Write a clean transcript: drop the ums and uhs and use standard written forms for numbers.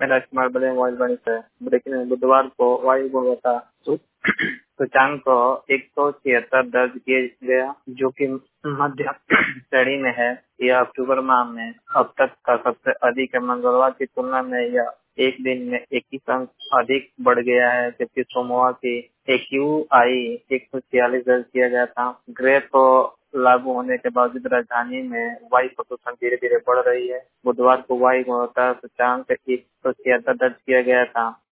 मैं राजकुमार बड़े मोबाइल गणित है। ब्रेकिंग न्यूज, बुधवार को वायु गुणवत्ता सूचांक को 176 दर्ज किया गया, जो कि मध्य श्रेणी में है। यह अक्टूबर माह में अब तक का सबसे अधिक है। मंगलवार की तुलना में यह एक दिन में 21 अंक अधिक बढ़ गया है, जबकि सोमवार की AQI 146 दर्ज किया गया था। ग्रे को लागू होने के बावजूद राजधानी में वायु प्रदूषण धीरे धीरे बढ़ रही है। बुधवार को वायु गुणवत्ता सूचांक 176 दर्ज किया गया था,